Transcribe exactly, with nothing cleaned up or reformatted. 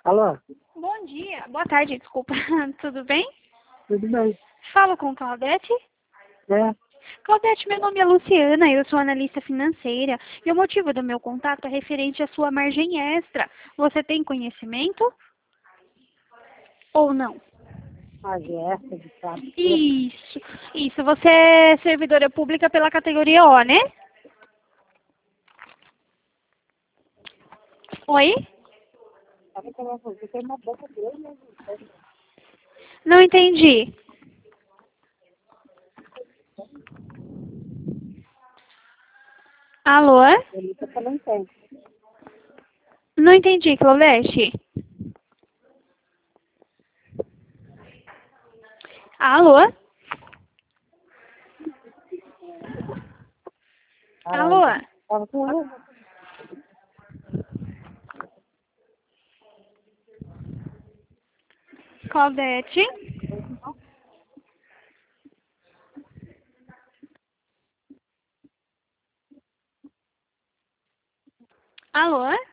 Alô? Bom dia, boa tarde, desculpa. Tudo bem? Tudo bem? Falo com Claudete. É, Claudete, meu nome é Luciana, eu sou analista financeira e o motivo do meu contato é referente à sua margem extra. Você tem conhecimento ou não? a Jéssica de fato. Isso, isso. Você é servidora pública pela categoria O, né? Oi? Você tem uma boca grande, né? Não entendi. Alô? Ele tá falando sério. Não entendi, Claudete. Alô? Alô? Caramba. Tava com ele. Claudete? Alô?